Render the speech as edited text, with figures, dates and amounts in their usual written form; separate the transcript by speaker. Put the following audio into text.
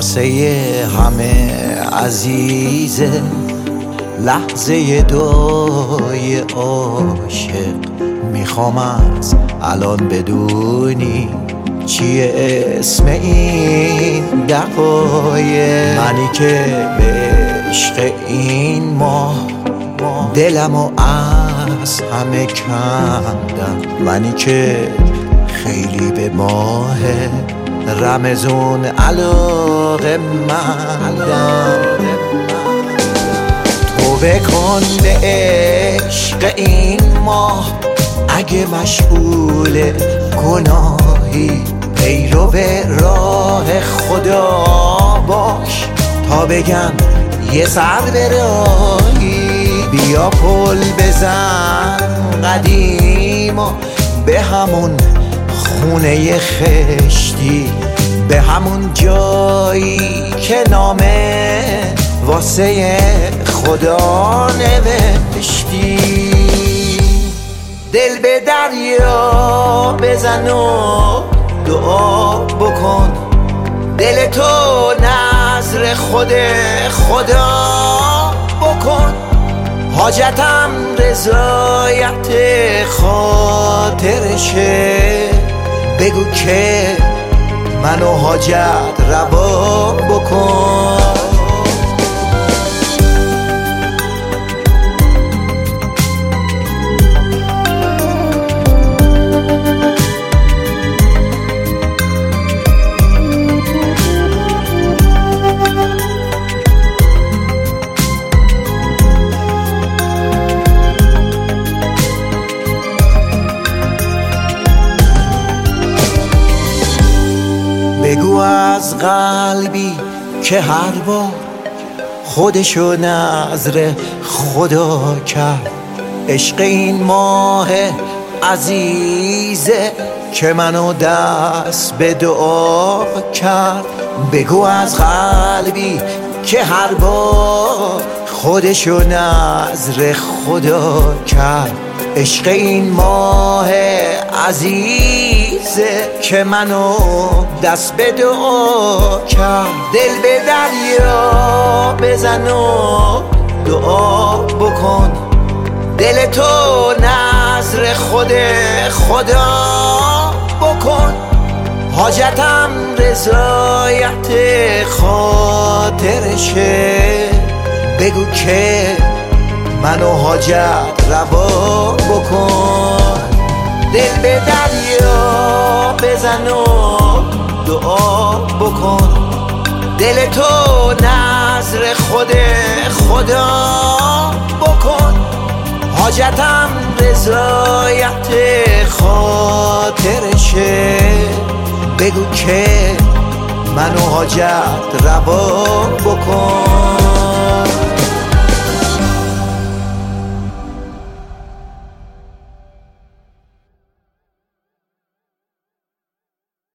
Speaker 1: واسه همه عزیزه لحظه دعای عاشق. میخوام از الان بدونی چیه اسم این دقایق. منی که به عشق این ماه دلمو از همه کندم. منی که خیلی به ماه رمضون علاقه مندم. تو بکن به عشق این ماه اگه مشغول گناهی، پیرو به راه خدا باش تا بگم یه سر به راهی. بیا پل بزن قدیم و به همون خونه خشتی، به همون جایی که نامه واسه خدا نوشتی. دل به دریا بزن و دعا بکن، دل تو نذر خود خدا بکن. حاجتم رضایت خاطرشه، بگو که منو حاجت روا بکن. بگو از قلبی که هر بار خودشو نذر خدا کرد. عشق این ماه عزیزه که منو دست به دعا کرد. بگو از قلبی که هر بار خودشو نذر خدا کرد. عشق این ماه عزیزه که منو دست به دعا کرد. دل به دریا بزن و دعا بکن، دل تو نذر خود خدا بکن. حاجتم رضایت خاطرشه، بگو که منو حاجت روا بکن. دل به دریا بزن و دعا بکن، دل تو نذر خود خدا بکن. حاجتم رضایت خاطرشه، بگو که منو حاجت روا بکن.